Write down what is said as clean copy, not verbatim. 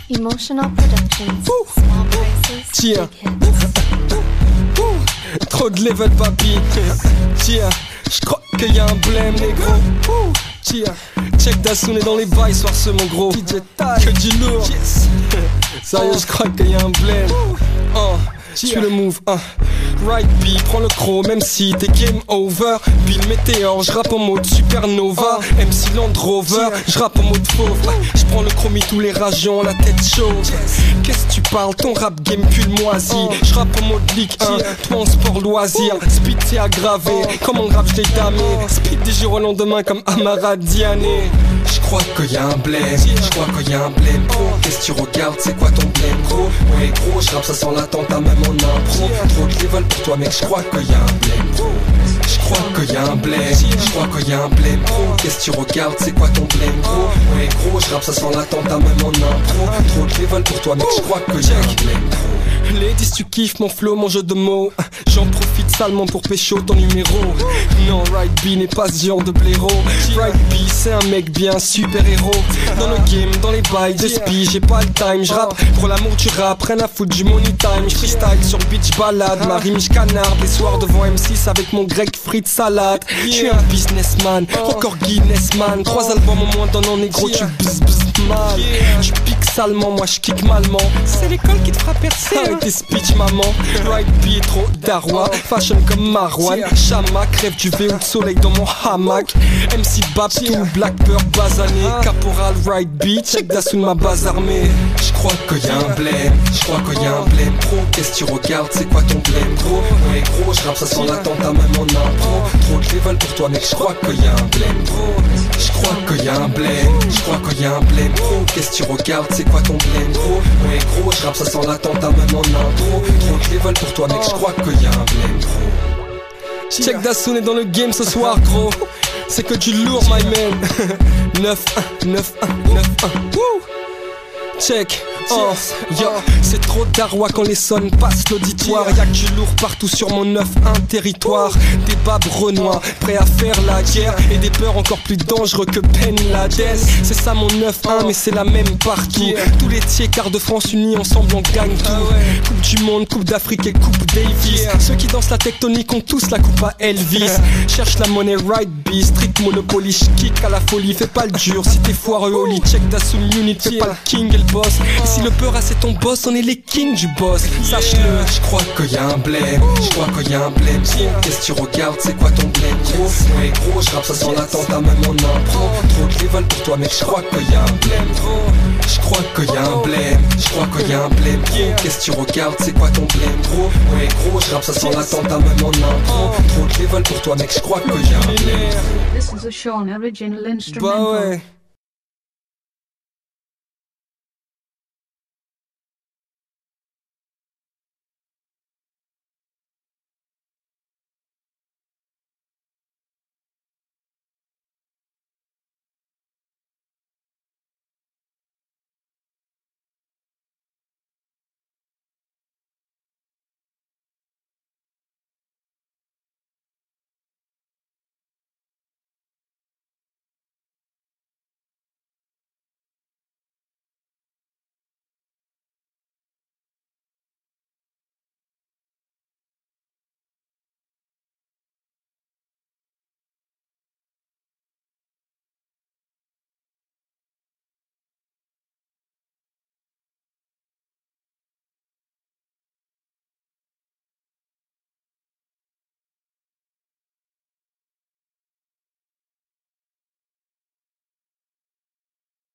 Emotional Productions. Small prices, Tiens. big hits. Trop de level papi. Tiens, j'crois qu'il y a un blême négro. Tiens, check Dassoun est dans les bails soir ce mon gros. Que du lourd. Sérieux, j'crois qu'il y a un blême. Suis le move, Right B, prends le croc, même si t'es game over. Bill Météor, j'rappe en mode supernova. MC Land Rover, j'rappe en mode fauve. J'prends le chromie, tous les rageants, la tête chauve. Qu'est-ce que tu parles, ton rap game pue le moisi. J'rappe en mode Ligue 1, toi en sport loisir. Speed c'est aggravé, comme en rap j'l'ai damé. Speed des jours au lendemain comme Amara Diané. J'crois qu'il y a un blême, j'crois qu'il y a un blême gros. Qu'est-ce que tu regardes, c'est quoi ton blême gros? Ouais gros, j'rappe ça sans l'attentat même en impro. Trop de level pour toi mec, j'crois qu'il y a un blême gros. J'crois qu'il y a un blême, j'crois qu'il y a un blême gros. Qu'est-ce que tu regardes, c'est quoi ton blême gros? Ouais gros, j'rappe ça sans l'attentat même en impro. Trop de level pour toi mec, j'crois qu'il y a un blême gros. Ladies tu kiffes mon flow, mon jeu de mots. J'en profite salement pour pécho ton numéro. Non, Right B n'est pas ce genre de blaireau. Right B c'est un mec bien super héros. Dans le game, dans les bails de spi, j'ai pas le time. J'rappe pour l'amour du rap, rien à foutre du money time. J'freestyle sur beach balade, ma rime j'canarde. Les soirs devant M6 avec mon grec frites salade. J'suis un businessman, record Guinness man. 3 albums au moins donnant négro, tu bzz mal. J'pique salement, moi j'kick malement. C'est l'école qui te fera percer. Avec tes speech maman. Right B est trop darwa, fashion comme Marwan. Chama, crève du vélo de soleil dans mon hamac. MC Babs, tout Blackbird basané. Caporal Right B, check Dassoun ma base armée. J'crois qu'il y a un blême, j'crois qu'il y a un blême gros. Qu'est-ce que tu regardes, c'est quoi ton blême gros? Ouais gros, j'rappe ça sans l'attentat même en impro. Trop de level pour toi mec, j'crois qu'il y a un blême gros. J'crois qu'il y a un blême, j'crois qu'il y a un blême gros. Qu'est-ce que tu regardes, c'est quoi ton blême gros? Ouais gros, j'rappe ça sans l'attentat même en impro. Trop de level pour toi mec, j'crois qu'il y a un blême gros. Check Dassoun est dans le game ce soir gros. C'est que du lourd my man. 9-1, 9-1, 9-1. Wouh. Check, yo, c'est trop darwa quand les sons passent l'auditoire. Y'a que du lourd partout sur mon 9-1 territoire. Des babes renois, prêts à faire la guerre. Et des peurs encore plus dangereux que Ben Laden. C'est ça mon 9-1 mais c'est la même partout. Tous les tiers de France unis ensemble on gagne tout. Coupe du monde, coupe d'Afrique et coupe Davis. Ceux qui dansent la tectonique ont tous la coupe à Elvis. Cherche la monnaie Right B, strict Monopoly. J'kick à la folie, fais pas le dur si t'es foireux au lit. Check Dassoun Unit, fais pas le king et le boss. Et si le peur a c'est ton boss, on est les kings du boss. Sache-le, j'crois qu'il y a un blême, j'crois qu'il y a un blême gros. Qu'est-ce que tu regardes, c'est quoi ton blême gros? Ouais gros, j'rappe ça sans l'attentat même en impro. Trop de level pour toi mec, j'crois qu'il y a un blême gros. J'crois qu'il y a un blême, j'crois qu'il y a un blême gros. Qu'est-ce que tu regardes, c'est quoi ton blême gros? Ouais gros, j'rappe ça sans l'attentat même en impro. Trop de level pour toi mec, j'crois qu'il y a un blême. This is a Sean original instrumental. Bah ouais.